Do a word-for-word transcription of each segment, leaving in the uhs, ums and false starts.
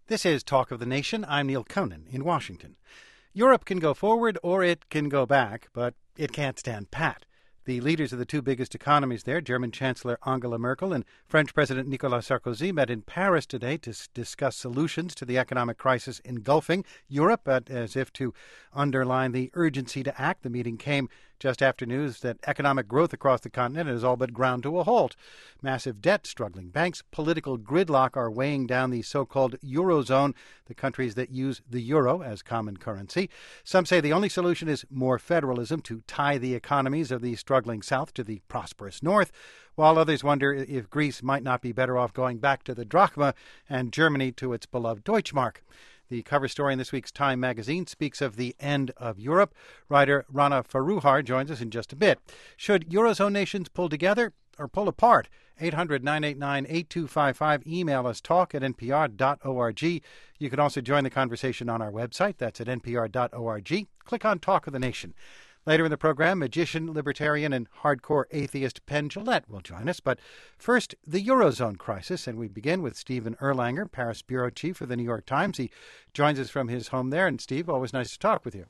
This is Talk of the Nation. I'm Neil Conan in Washington. Europe can go forward or it can go back, but it can't stand pat. The leaders of the two biggest economies there, German Chancellor Angela Merkel and French President Nicolas Sarkozy, met in Paris today to s- discuss solutions to the economic crisis engulfing Europe, but as if to underline the urgency to act. The meeting came just after news that economic growth across the continent has all but ground to a halt. Massive debt, struggling banks, political gridlock are weighing down the so-called Eurozone, the countries that use the euro as common currency. Some say the only solution is more federalism to tie the economies of the struggling South to the prosperous North, while others wonder if Greece might not be better off going back to the drachma and Germany to its beloved Deutschmark. The cover story in this week's Time magazine speaks of the end of Europe. Writer Rana Foroohar joins us in just a bit. Should Eurozone nations pull together or pull apart? eight hundred, nine eight nine, eight two five five. Email us talk at n p r dot org. You can also join the conversation on our website. That's at n p r dot org. Click on Talk of the Nation. Later in the program, magician, libertarian, and hardcore atheist Penn Jillette will join us. But first, the Eurozone crisis, and we begin with Stephen Erlanger, Paris bureau chief for the New York Times. He joins us from his home there. And Steve, always nice to talk with you.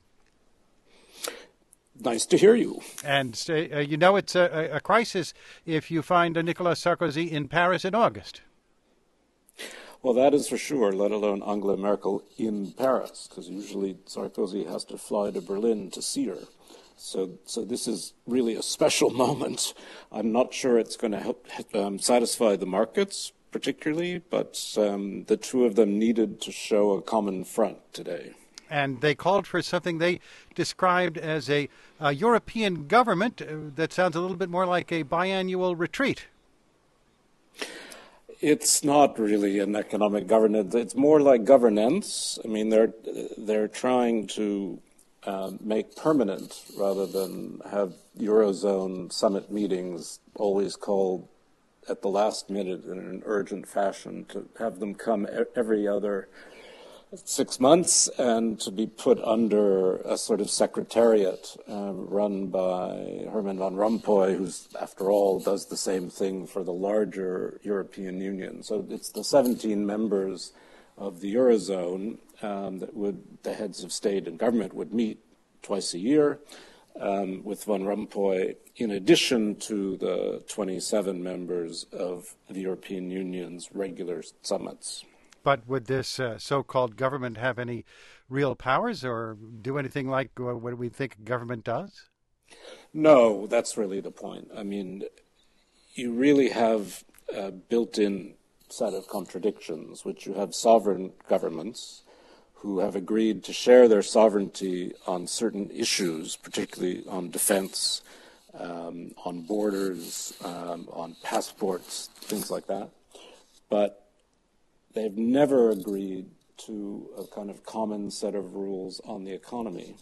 Nice to hear you. And uh, you know it's a, a crisis if you find uh, Nicolas Sarkozy in Paris in August. Well, that is for sure, let alone Angela Merkel in Paris, because usually Sarkozy has to fly to Berlin to see her. So, so this is really a special moment. I'm not sure it's going to help um, satisfy the markets particularly, but um, the two of them needed to show a common front today. And they called for something they described as a, a European government uh, that sounds a little bit more like a biannual retreat. It's not really an economic governance. It's more like governance. I mean, they're they're trying to uh, make permanent rather than have Eurozone summit meetings always called at the last minute in an urgent fashion, to have them come every other six months and to be put under a sort of secretariat uh, run by Herman Van Rompuy, who's, after all, does the same thing for the larger European Union. So it's the seventeen members of the Eurozone um, that would, the heads of state and government would meet twice a year um, with Van Rompuy, in addition to the twenty-seven members of the European Union's regular summits. But would this uh, so-called government have any real powers or do anything like uh, what we think government does? No, that's really the point. I mean, you really have a built-in set of contradictions, which you have sovereign governments who have agreed to share their sovereignty on certain issues, particularly on defense, um, on borders, um, on passports, things like that. But they've never agreed to a kind of common set of rules on the economy.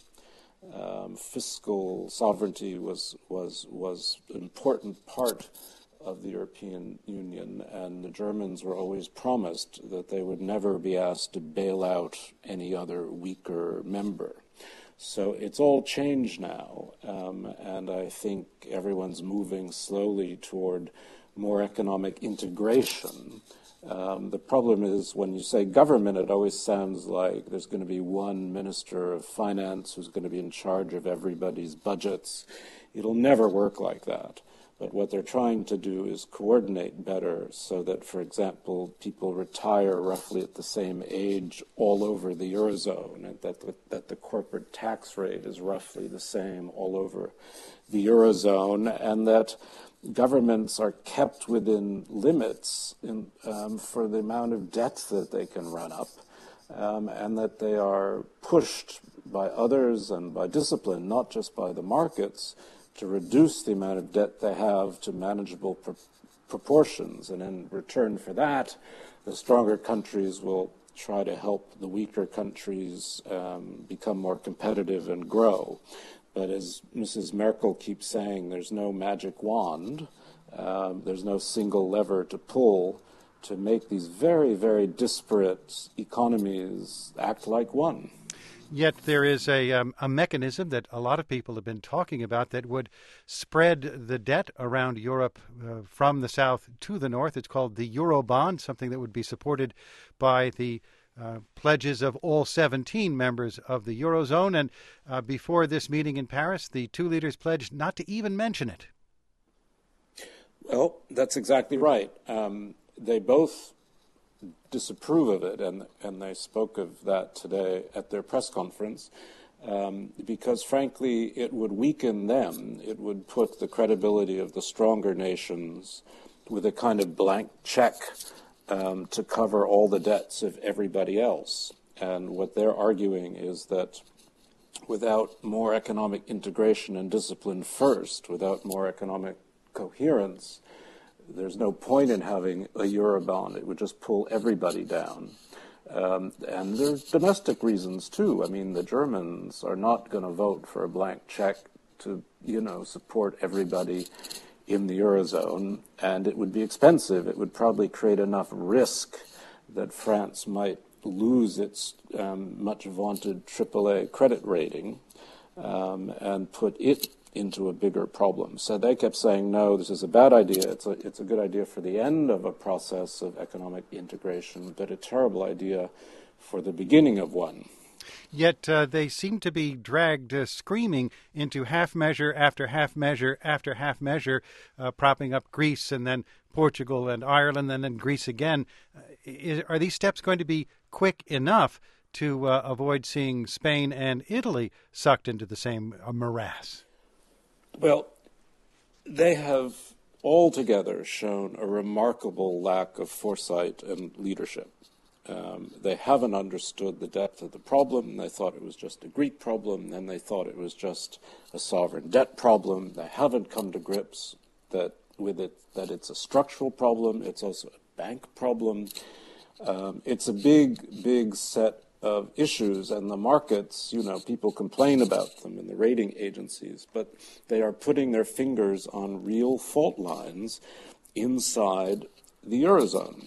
Um, fiscal sovereignty was was was an important part of the European Union, and the Germans were always promised that they would never be asked to bail out any other weaker member. So it's all changed now, um, and I think everyone's moving slowly toward more economic integration. Um, the problem is when you say government, it always sounds like there's going to be one minister of finance who's going to be in charge of everybody's budgets. It'll never work like that. But what they're trying to do is coordinate better so that, for example, people retire roughly at the same age all over the Eurozone, and that the, that the corporate tax rate is roughly the same all over the Eurozone, and that governments are kept within limits in, um, for the amount of debt that they can run up, um, and that they are pushed by others and by discipline, not just by the markets, to reduce the amount of debt they have to manageable pr- proportions. And in return for that, the stronger countries will try to help the weaker countries um, become more competitive and grow. But as Missus Merkel keeps saying, there's no magic wand, um, there's no single lever to pull to make these very, very disparate economies act like one. Yet there is a, um, a mechanism that a lot of people have been talking about that would spread the debt around Europe uh, from the south to the north. It's called the Eurobond, something that would be supported by the uh, pledges of all seventeen members of the Eurozone. And uh, before this meeting in Paris, the two leaders pledged not to even mention it. Well, that's exactly right. Um, they both disapprove of it, and, and they spoke of that today at their press conference, um, because, frankly, it would weaken them. It would put the credibility of the stronger nations with a kind of blank check um, to cover all the debts of everybody else. And what they're arguing is that without more economic integration and discipline first, without more economic coherence, there's no point in having a Eurobond. It would just pull everybody down. Um, and there's domestic reasons, too. I mean, the Germans are not going to vote for a blank check to, you know, support everybody in the Eurozone, and it would be expensive. It would probably create enough risk that France might lose its um, much vaunted triple A credit rating um, and put it into a bigger problem. So they kept saying, no, this is a bad idea. It's a, it's a good idea for the end of a process of economic integration, but a terrible idea for the beginning of one. Yet uh, they seem to be dragged uh, screaming into half measure after half measure after half measure, uh, propping up Greece and then Portugal and Ireland and then Greece again. Uh, is, are these steps going to be quick enough to uh, avoid seeing Spain and Italy sucked into the same uh, morass? Well, they have altogether shown a remarkable lack of foresight and leadership. Um, they haven't understood the depth of the problem. They thought it was just a Greek problem, then they thought it was just a sovereign debt problem. They haven't come to grips that with it that it's a structural problem. It's also a bank problem. Um, it's a big, big set of issues, and the markets, you know, people complain about them in the rating agencies, but they are putting their fingers on real fault lines inside the Eurozone.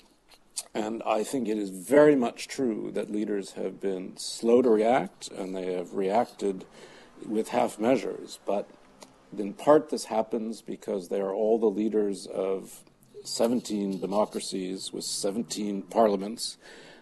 And I think it is very much true that leaders have been slow to react, and they have reacted with half measures. But in part this happens because they are all the leaders of seventeen democracies with seventeen parliaments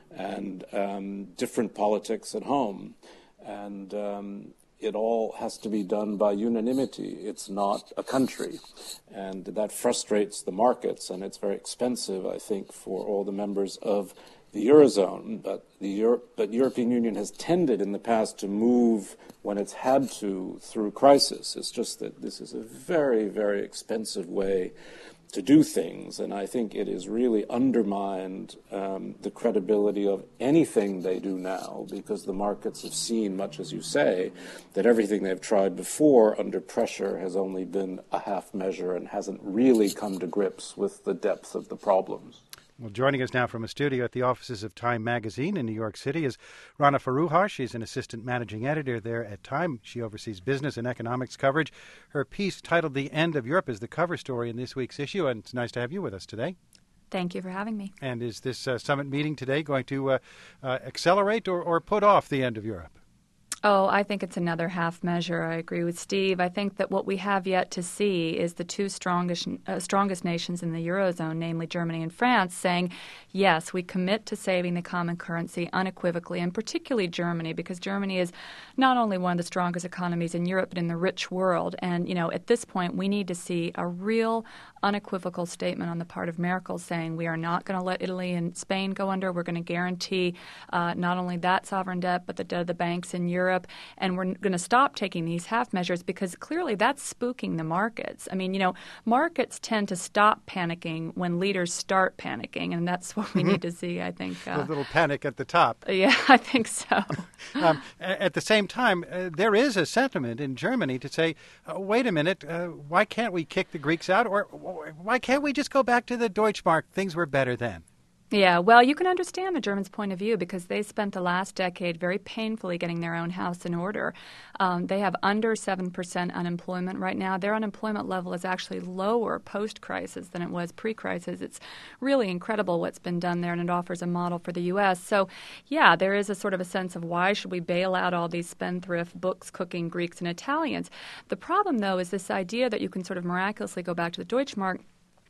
and um, different politics at home. And um, it all has to be done by unanimity. It's not a country. And that frustrates the markets, and it's very expensive, I think, for all the members of the Eurozone. But the Euro- but European Union has tended in the past to move when it's had to through crisis. It's just that this is a very, very expensive way to do things, and I think it has really undermined um, the credibility of anything they do now, because the markets have seen, much as you say, that everything they've tried before under pressure has only been a half measure and hasn't really come to grips with the depth of the problems. Well, joining us now from a studio at the offices of Time Magazine in New York City is Rana Foroohar. She's an assistant managing editor there at Time. She oversees business and economics coverage. Her piece titled The End of Europe is the cover story in this week's issue, and it's nice to have you with us today. Thank you for having me. And is this uh, summit meeting today going to uh, uh, accelerate or, or put off the end of Europe? Oh, I think it's another half measure. I agree with Steve. I think that what we have yet to see is the two strongest uh, strongest nations in the Eurozone, namely Germany and France, saying, yes, we commit to saving the common currency unequivocally, and particularly Germany, because Germany is not only one of the strongest economies in Europe, but in the rich world. And, you know, at this point, we need to see a real unequivocal statement on the part of Merkel saying we are not going to let Italy and Spain go under. We're going to guarantee uh, not only that sovereign debt, but the debt of the banks in Europe. And we're going to stop taking these half measures, because clearly that's spooking the markets. I mean, you know, markets tend to stop panicking when leaders start panicking, and that's what we need to see, I think. Uh, a little panic at the top. Yeah, I think so. um, at the same time, uh, there is a sentiment in Germany to say, uh, wait a minute, uh, why can't we kick the Greeks out? Or, or why can't we just go back to the Deutschmark? Things were better then. Yeah, well, you can understand the Germans' point of view, because they spent the last decade very painfully getting their own house in order. Um, they have under seven percent unemployment right now. Their unemployment level is actually lower post-crisis than it was pre-crisis. It's really incredible what's been done there, and it offers a model for the U S. So, yeah, there is a sort of a sense of why should we bail out all these spendthrift, books-cooking Greeks and Italians. The problem, though, is this idea that you can sort of miraculously go back to the Deutschmark.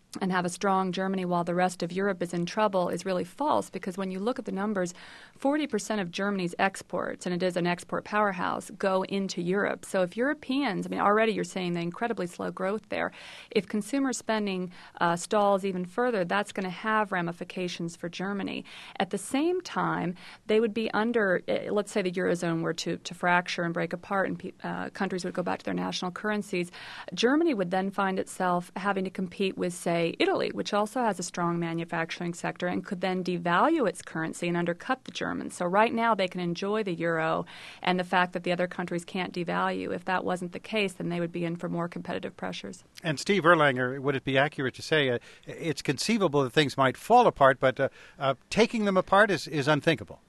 and have a strong Germany while the rest of Europe is in trouble is really false, because when you look at the numbers, forty percent of Germany's exports, and it is an export powerhouse, go into Europe. So if Europeans, I mean, already you're seeing the incredibly slow growth there. If consumer spending uh, stalls even further, that's going to have ramifications for Germany. At the same time, they would be under, uh, let's say the Eurozone were to, to fracture and break apart and pe- uh, countries would go back to their national currencies. Germany would then find itself having to compete with, say, Italy, which also has a strong manufacturing sector and could then devalue its currency and undercut the Germans. So right now they can enjoy the euro and the fact that the other countries can't devalue. If that wasn't the case, then they would be in for more competitive pressures. And Steve Erlanger, would it be accurate to say uh, it's conceivable that things might fall apart, but uh, uh, taking them apart is, is unthinkable?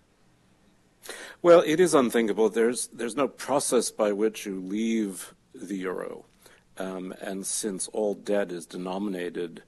Well, it is unthinkable. There's there's no process by which you leave the euro. Um, and since all debt is denominated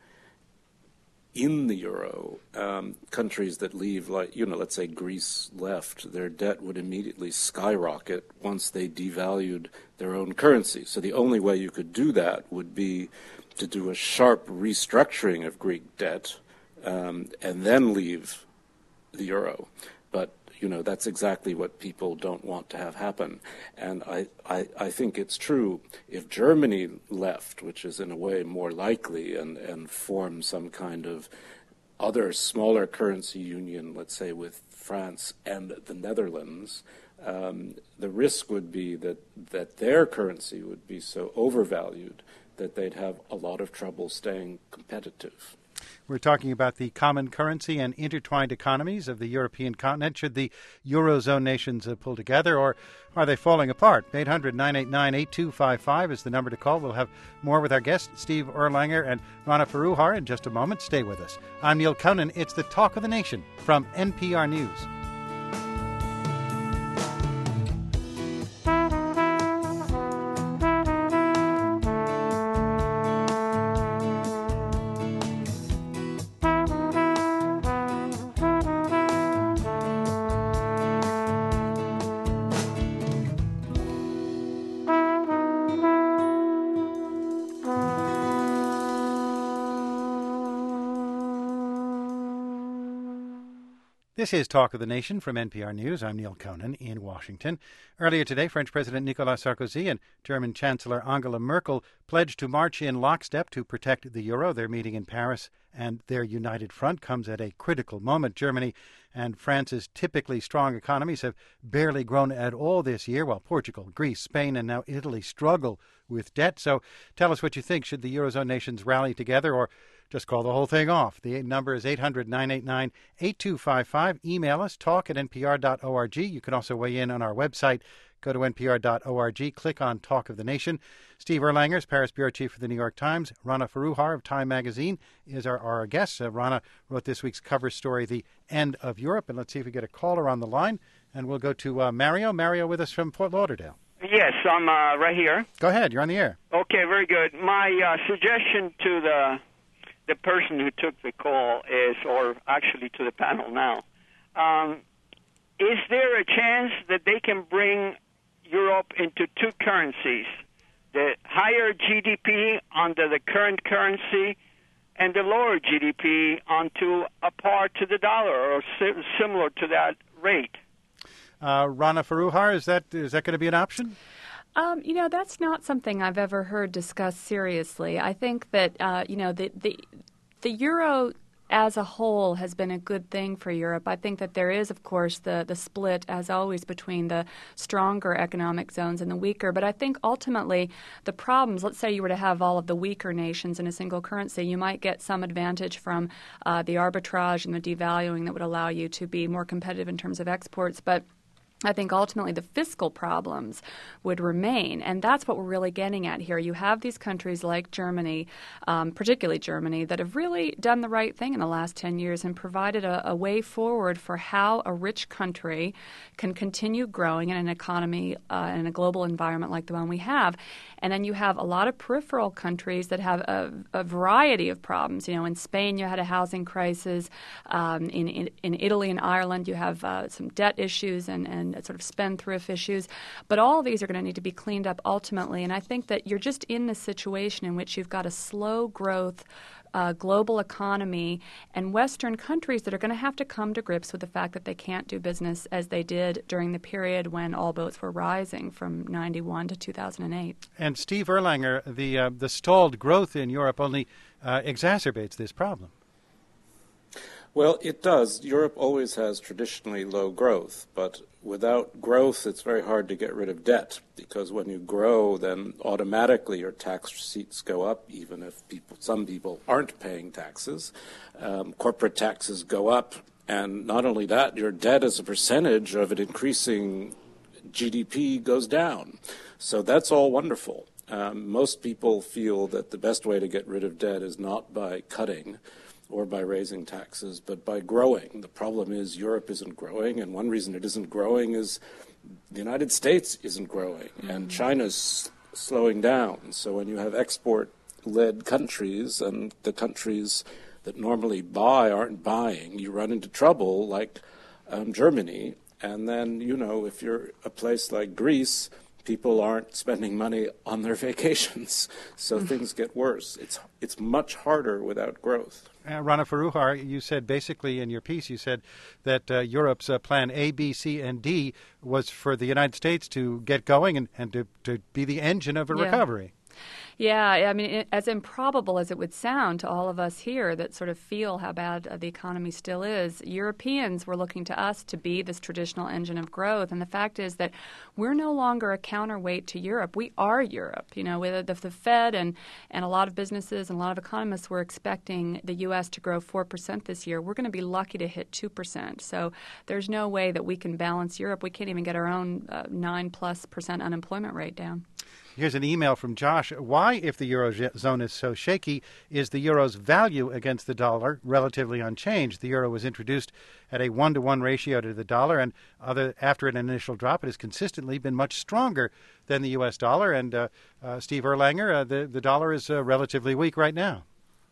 in the euro, um, countries that leave, like, you know, let's say Greece left, their debt would immediately skyrocket once they devalued their own currency. So the only way you could do that would be to do a sharp restructuring of Greek debt um, and then leave the euro. But you know, that's exactly what people don't want to have happen. And I, I, I think it's true. If Germany left, which is in a way more likely, and, and formed some kind of other smaller currency union, let's say with France and the Netherlands, um, the risk would be that, that their currency would be so overvalued that they'd have a lot of trouble staying competitive. We're talking about the common currency and intertwined economies of the European continent. Should the Eurozone nations uh, pull together, or are they falling apart? eight hundred, nine eight nine, eight two five five is the number to call. We'll have more with our guests, Steve Erlanger and Rana Foroohar, in just a moment. Stay with us. I'm Neil Conan. It's the Talk of the Nation from N P R News. This is Talk of the Nation from N P R News. I'm Neil Conan in Washington. Earlier today, French President Nicolas Sarkozy and German Chancellor Angela Merkel pledged to march in lockstep to protect the euro. Their meeting in Paris and their united front comes at a critical moment. Germany and France's typically strong economies have barely grown at all this year, while Portugal, Greece, Spain, and now Italy struggle with debt. So tell us what you think. Should the Eurozone nations rally together, or just call the whole thing off? The number is eight hundred, nine eight nine, eight two five five. Email us, talk at n p r dot org. You can also weigh in on our website. Go to n p r dot org, click on Talk of the Nation. Steve Erlanger, Paris Bureau Chief of the New York Times. Rana Foroohar of Time Magazine is our, our guest. Uh, Rana wrote this week's cover story, The End of Europe. And let's see if we get a caller on the line. And we'll go to uh, Mario. Mario with us from Fort Lauderdale. Yes, I'm uh, right here. Go ahead. You're on the air. Okay, very good. My uh, suggestion to the the person who took the call is, or actually to the panel now, um, is there a chance that they can bring Europe into two currencies, the higher G D P under the current currency and the lower G D P onto a par to the dollar, or si- similar to that rate? Uh, Rana Foroohar, is that is that going to be an option? Um, you know, that's not something I've ever heard discussed seriously. I think that, uh, you know, the, the the euro as a whole has been a good thing for Europe. I think that there is, of course, the, the split, as always, between the stronger economic zones and the weaker. But I think ultimately the problems, let's say you were to have all of the weaker nations in a single currency, you might get some advantage from uh, the arbitrage and the devaluing that would allow you to be more competitive in terms of exports. But I think ultimately the fiscal problems would remain, and that's what we're really getting at here. You have these countries like Germany, um, particularly Germany, that have really done the right thing in the last ten years and provided a, a way forward for how a rich country can continue growing in an economy uh, in a global environment like the one we have. And then you have a lot of peripheral countries that have a, a variety of problems. You know, in Spain you had a housing crisis. Um, in, in in Italy and Ireland you have uh, some debt issues and and and sort of spendthrift issues. But all of these are going to need to be cleaned up ultimately. And I think that you're just in this situation in which you've got a slow growth Uh, global economy and Western countries that are going to have to come to grips with the fact that they can't do business as they did during the period when all boats were rising from ninety-one to two thousand eight. And Steve Erlanger, the uh, the stalled growth in Europe only uh, exacerbates this problem. Well, it does. Europe always has traditionally low growth, but without growth, it's very hard to get rid of debt, because when you grow, then automatically your tax receipts go up, even if people, some people aren't paying taxes. Um, corporate taxes go up, and not only that, your debt as a percentage of an increasing G D P goes down. So that's all wonderful. Um, most people feel that the best way to get rid of debt is not by cutting or by raising taxes, but by growing. The problem is Europe isn't growing, and one reason it isn't growing is the United States isn't growing, mm-hmm. and China's slowing down. So when you have export-led countries and the countries that normally buy aren't buying, you run into trouble like um, Germany. And then, you know, if you're a place like Greece, people aren't spending money on their vacations, so mm. things get worse. It's it's much harder without growth. Uh, Rana Foroohar, you said basically in your piece, you said that uh, Europe's uh, plan A, B, C, and D was for the United States to get going and, and to, to be the engine of a yeah. recovery. Yeah, I mean, it, as improbable as it would sound to all of us here that sort of feel how bad uh, the economy still is, Europeans were looking to us to be this traditional engine of growth. And the fact is that we're no longer a counterweight to Europe. We are Europe. You know, with the, the Fed and, and a lot of businesses and a lot of economists were expecting the U S to grow four percent this year. We're going to be lucky to hit two percent. So there's no way that we can balance Europe. We can't even get our own uh, nine plus percent unemployment rate down. Here's an email from Josh. Why, if the Eurozone is so shaky, is the euro's value against the dollar relatively unchanged? The euro was introduced at a one-to-one ratio to the dollar, and other, after an initial drop, it has consistently been much stronger than the U S dollar. And uh, uh, Steve Erlanger, uh, the, the dollar is uh, relatively weak right now.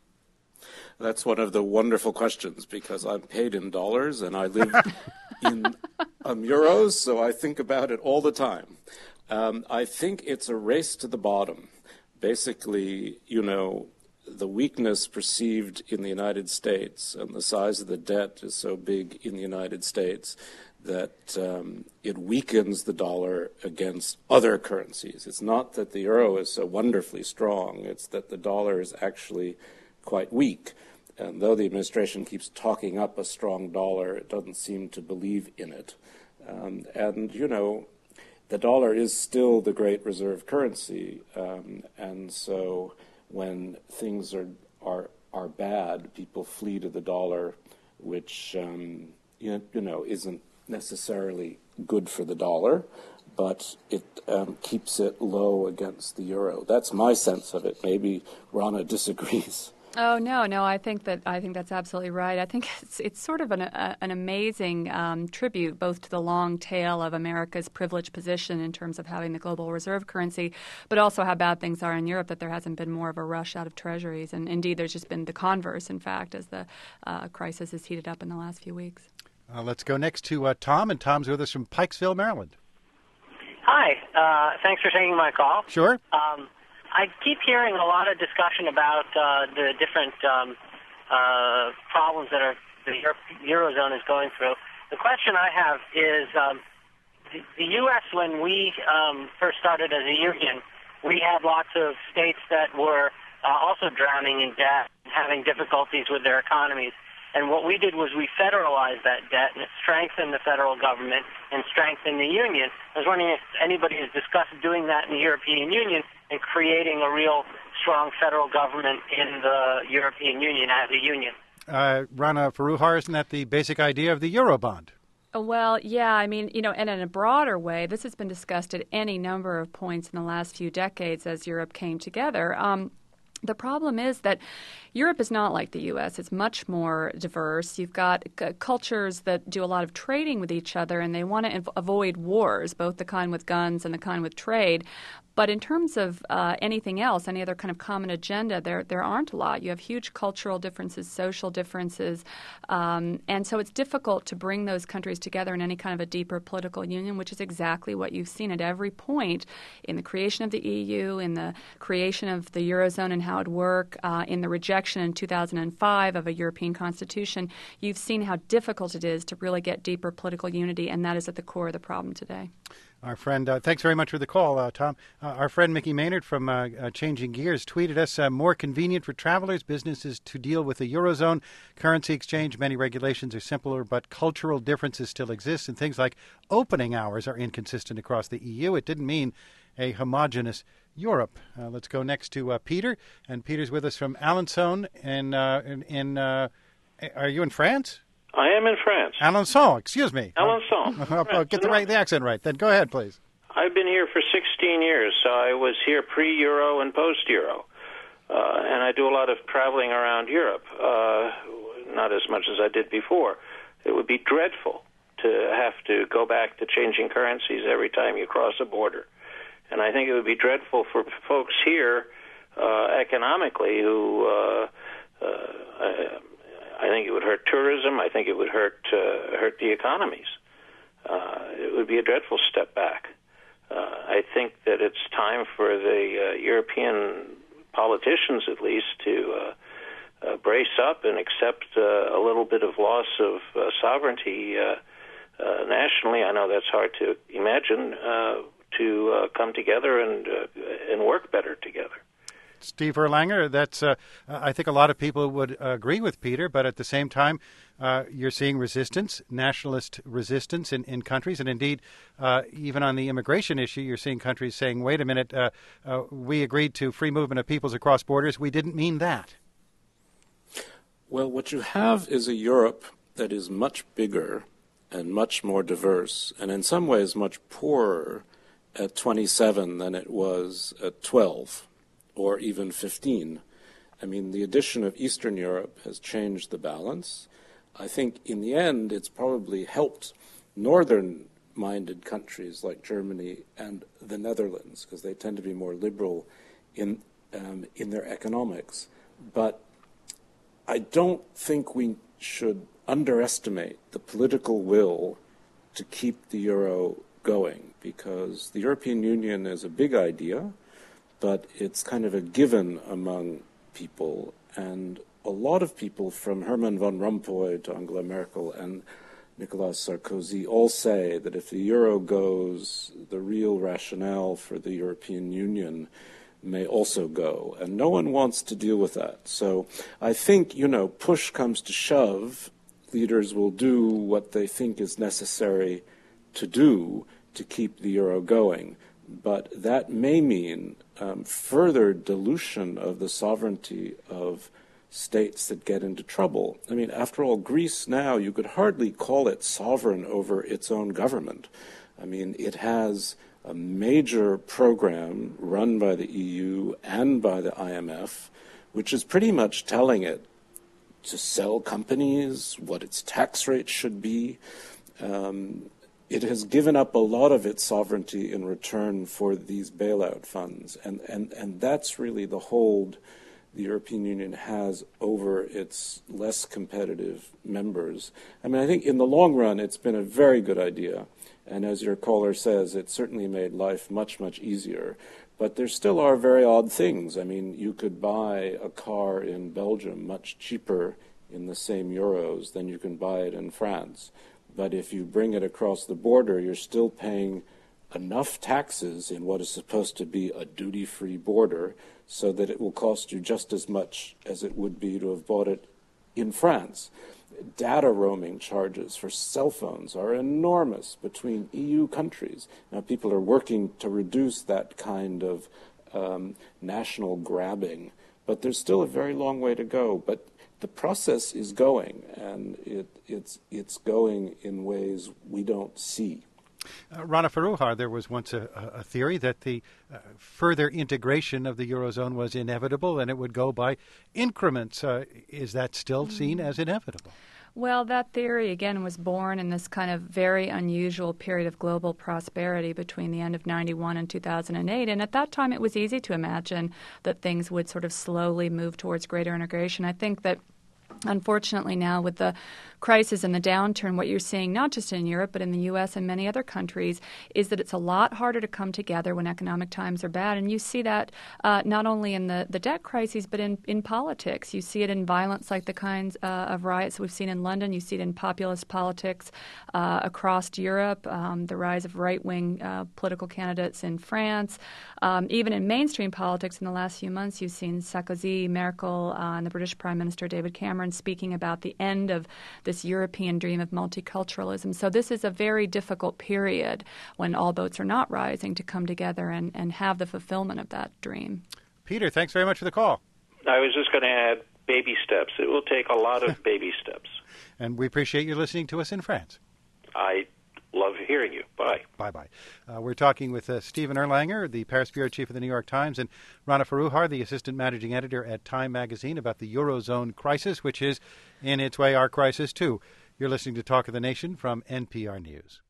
That's one of the wonderful questions, because I'm paid in dollars and I live in um, euros, so I think about it all the time. Um, I think it's a race to the bottom. Basically, you know, the weakness perceived in the United States and the size of the debt is so big in the United States that um, it weakens the dollar against other currencies. It's not that the euro is so wonderfully strong. It's that the dollar is actually quite weak. And though the administration keeps talking up a strong dollar, it doesn't seem to believe in it. Um, and, you know, the dollar is still the great reserve currency, um, and so when things are, are are bad, people flee to the dollar, which um, you, you know isn't necessarily good for the dollar, but it um, keeps it low against the euro. That's my sense of it. Maybe Rana disagrees. Oh no, no. I think that I think that's absolutely right. I think it's it's sort of an a, an amazing um, tribute both to the long tail of America's privileged position in terms of having the global reserve currency, but also how bad things are in Europe. That there hasn't been more of a rush out of treasuries, and indeed there's just been the converse. In fact, as the uh, crisis has heated up in the last few weeks. Uh, let's go next to uh, Tom, and Tom's with us from Pikesville, Maryland. Hi. Uh, thanks for taking my call. Sure. Um, I keep hearing a lot of discussion about uh, the different um, uh, problems that are the Euro- Eurozone is going through. The question I have is um, the, the U S, when we um, first started as a union, we had lots of states that were uh, also drowning in debt, having difficulties with their economies. And what we did was we federalized that debt, and it strengthened the federal government and strengthened the union. I was wondering if anybody has discussed doing that in the European Union and creating a real strong federal government in the European Union as a union. Uh, Rana Foroohar, isn't that the basic idea of the Eurobond? Well, yeah, I mean, you know, and in a broader way, this has been discussed at any number of points in the last few decades as Europe came together. Um, The problem is that Europe is not like the U S. It's much more diverse. You've got c- cultures that do a lot of trading with each other, and they want to inv- avoid wars, both the kind with guns and the kind with trade. But in terms of uh, anything else, any other kind of common agenda, there there aren't a lot. You have huge cultural differences, social differences, um, and so it's difficult to bring those countries together in any kind of a deeper political union, which is exactly what you've seen at every point in the creation of the E U, in the creation of the Eurozone and how it worked, uh, in the rejection in two thousand five of a European constitution. You've seen how difficult it is to really get deeper political unity, and that is at the core of the problem today. Our friend, uh, thanks very much for the call, uh, Tom. Uh, our friend Mickey Maynard from uh, uh, Changing Gears tweeted us, uh, more convenient for travelers, businesses to deal with the Eurozone currency exchange. Many regulations are simpler, but cultural differences still exist, and things like opening hours are inconsistent across the E U. It didn't mean a homogenous Europe. Uh, let's go next to uh, Peter, and Peter's with us from Alençon. In, uh, in, in uh, are you in France? I am in France. Alençon, excuse me. Alençon. I'll, I'll get the right the accent right. Then go ahead, please. I've been here for sixteen years, so I was here pre-Euro and post-Euro. Uh, and I do a lot of traveling around Europe, uh, not as much as I did before. It would be dreadful to have to go back to changing currencies every time you cross a border. And I think it would be dreadful for folks here uh, economically who... Uh, uh, uh, I think it would hurt tourism. I think it would hurt uh, hurt the economies. Uh, it would be a dreadful step back. Uh, I think that it's time for the uh, European politicians, at least, to uh, uh, brace up and accept uh, a little bit of loss of uh, sovereignty uh, uh, nationally. I know that's hard to imagine, uh, to uh, come together and uh, and work better together. Steve Erlanger, that's, uh, I think a lot of people would agree with Peter, but at the same time, uh, you're seeing resistance, nationalist resistance in, in countries. And indeed, uh, even on the immigration issue, you're seeing countries saying, wait a minute, uh, uh, we agreed to free movement of peoples across borders. We didn't mean that. Well, what you have is a Europe that is much bigger and much more diverse, and in some ways much poorer at twenty-seven than it was at twelve. Or even fifteen. I mean, the addition of Eastern Europe has changed the balance. I think in the end, it's probably helped northern-minded countries like Germany and the Netherlands, because they tend to be more liberal in um, in their economics. But I don't think we should underestimate the political will to keep the euro going, because the European Union is a big idea, but it's kind of a given among people. And a lot of people, from Herman van Rompuy to Angela Merkel and Nicolas Sarkozy, all say that if the euro goes, the real rationale for the European Union may also go. And no one wants to deal with that. So I think, you know, push comes to shove, leaders will do what they think is necessary to do to keep the euro going. But that may mean um, further dilution of the sovereignty of states that get into trouble. I mean, after all, Greece now, you could hardly call it sovereign over its own government. I mean, it has a major program run by the E U and by the I M F, which is pretty much telling it to sell companies, what its tax rate should be. Um, It has given up a lot of its sovereignty in return for these bailout funds. And, and, and that's really the hold the European Union has over its less competitive members. I mean, I think in the long run, it's been a very good idea. And as your caller says, it certainly made life much, much easier. But there still are very odd things. I mean, you could buy a car in Belgium much cheaper in the same euros than you can buy it in France. But if you bring it across the border, you're still paying enough taxes in what is supposed to be a duty-free border so that it will cost you just as much as it would be to have bought it in France. Data roaming charges for cell phones are enormous between E U countries. Now, people are working to reduce that kind of um, national grabbing, but there's still a very long way to go. But the process is going, and it, it's it's going in ways we don't see. Uh, Rana Foroohar, there was once a, a theory that the uh, further integration of the Eurozone was inevitable and it would go by increments. Uh, is that still seen as inevitable? Well, that theory, again, was born in this kind of very unusual period of global prosperity between the end of ninety-one and two thousand eight. And at that time, it was easy to imagine that things would sort of slowly move towards greater integration. I think that unfortunately now with the crisis and the downturn, what you're seeing not just in Europe but in the U S and many other countries is that it's a lot harder to come together when economic times are bad. And you see that uh, not only in the, the debt crises but in, in politics. You see it in violence like the kinds uh, of riots we've seen in London. You see it in populist politics uh, across Europe, um, the rise of right-wing uh, political candidates in France. Um, even in mainstream politics in the last few months, you've seen Sarkozy, Merkel, uh, and the British Prime Minister David Cameron speaking about the end of this European dream of multiculturalism. So this is a very difficult period when all boats are not rising to come together and, and have the fulfillment of that dream. Peter, thanks very much for the call. I was just going to add baby steps. It will take a lot of baby steps. And we appreciate you listening to us in France. I love hearing you. Bye. Bye-bye. Uh, we're talking with uh, Stephen Erlanger, the Paris bureau chief of the New York Times, and Rana Foroohar, the assistant managing editor at Time magazine, about the Eurozone crisis, which is, in its way, our crisis, too. You're listening to Talk of the Nation from N P R News.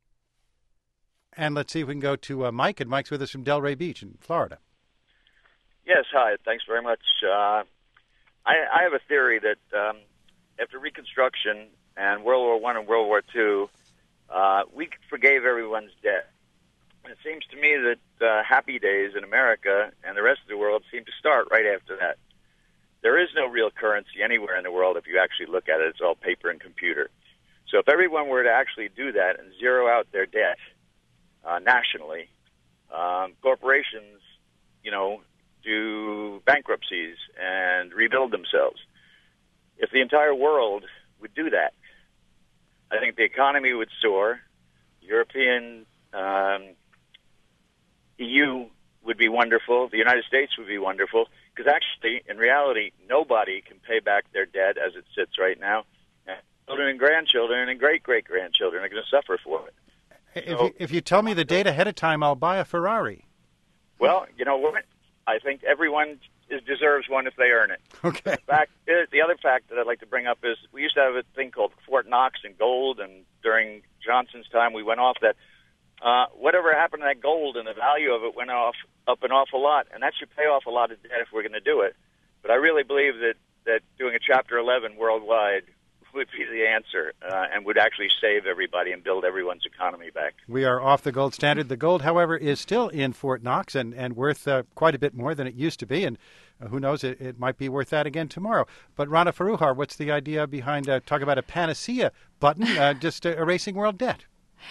And let's see if we can go to uh, Mike, and Mike's with us from Delray Beach in Florida. Yes, hi. Thanks very much. Uh, I, I have a theory that um, after Reconstruction and World War One and World War Two, Uh, we forgave everyone's debt. And it seems to me that uh, happy days in America and the rest of the world seem to start right after that. There is no real currency anywhere in the world if you actually look at it. It's all paper and computer. So if everyone were to actually do that and zero out their debt uh, nationally, um, corporations, you know, do bankruptcies and rebuild themselves. If the entire world would do that, I think the economy would soar, European um, E U would be wonderful, the United States would be wonderful, because actually, in reality, nobody can pay back their debt as it sits right now. And children and grandchildren and great-great-grandchildren are going to suffer for it. If, so, you, if you tell me the date ahead of time, I'll buy a Ferrari. Well, you know what? I think everyone is, deserves one if they earn it. Okay. In fact, the other fact that I'd like to bring up is we used to have a thing called Fort Knox and gold, and during Johnson's time we went off that. Uh, whatever happened to that gold and the value of it went off up an awful lot, and that should pay off a lot of debt if we're going to do it. But I really believe that, that doing a Chapter eleven worldwide would be the answer uh, and would actually save everybody and build everyone's economy back. We are off the gold standard. The gold, however, is still in Fort Knox and, and worth uh, quite a bit more than it used to be, and uh, who knows, it, it might be worth that again tomorrow. But Rana Foroohar, what's the idea behind uh, talk about a panacea button, uh, just uh, erasing world debt?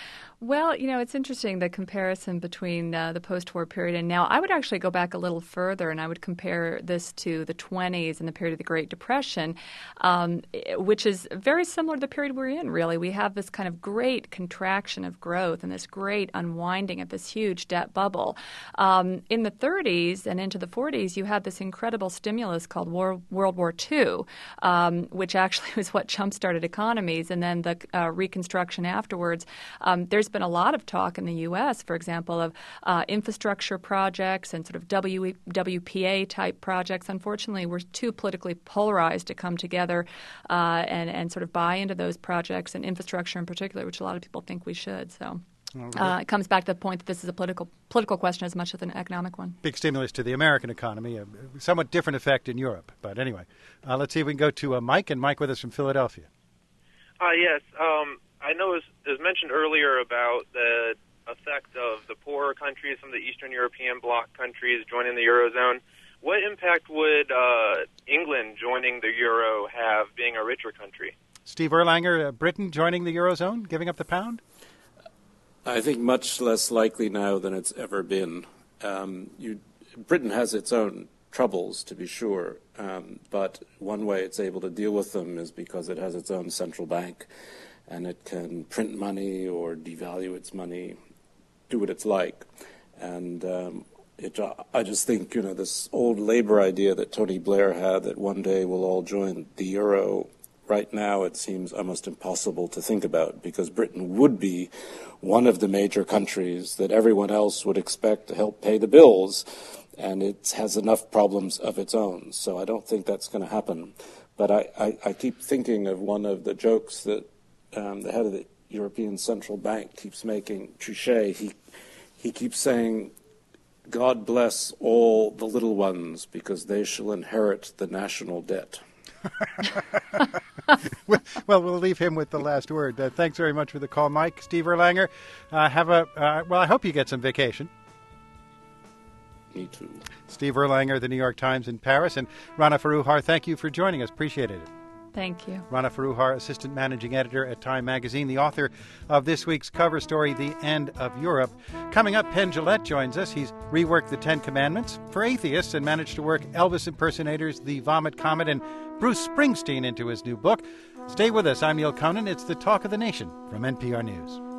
Well, you know, it's interesting, the comparison between uh, the post-war period and now. I would actually go back a little further, and I would compare this to the twenties and the period of the Great Depression, um, which is very similar to the period we're in, really. We have this kind of great contraction of growth and this great unwinding of this huge debt bubble. Um, in the thirties and into the forties, you had this incredible stimulus called War, World War Two, um, which actually was what jump-started economies, and then the uh, Reconstruction afterwards. Um, there's been a lot of talk in the U S, for example, of uh, infrastructure projects and sort of W P A-type projects. Unfortunately, we're too politically polarized to come together uh, and, and sort of buy into those projects and infrastructure in particular, which a lot of people think we should. So uh, it comes back to the point that this is a political political question as much as an economic one. Big stimulus to the American economy, a somewhat different effect in Europe. But anyway, uh, let's see if we can go to uh, Mike, and Mike with us from Philadelphia. Uh, yes. Um, I know it was, it was mentioned earlier about the effect of the poorer countries, some of the Eastern European bloc countries joining the Eurozone. What impact would uh, England joining the Euro have, being a richer country? Steve Erlanger, uh, Britain joining the Eurozone, giving up the pound? I think much less likely now than it's ever been. Um, you, Britain has its own troubles, to be sure, um, but one way it's able to deal with them is because it has its own central bank, and it can print money or devalue its money, do what it's like. And um, it, uh, I just think, you know, this old Labour idea that Tony Blair had that one day we'll all join the euro, right now it seems almost impossible to think about, because Britain would be one of the major countries that everyone else would expect to help pay the bills, and it has enough problems of its own. So I don't think that's going to happen. But I, I, I keep thinking of one of the jokes that um, the head of the European Central Bank keeps making, Trichet. He, he keeps saying, God bless all the little ones because they shall inherit the national debt. Well, we'll leave him with the last word. Uh, thanks very much for the call, Mike. Steve Erlanger, uh, have a, uh, well, I hope you get some vacation. Me too. Steve Erlanger, The New York Times in Paris, and Rana Foroohar, thank you for joining us. Appreciate it. Thank you. Rana Foroohar, Assistant Managing Editor at Time Magazine, the author of this week's cover story, The End of Europe. Coming up, Penn Jillette joins us. He's reworked the Ten Commandments for atheists and managed to work Elvis impersonators, the Vomit Comet, and Bruce Springsteen into his new book. Stay with us. I'm Neil Conan. It's the Talk of the Nation from N P R News.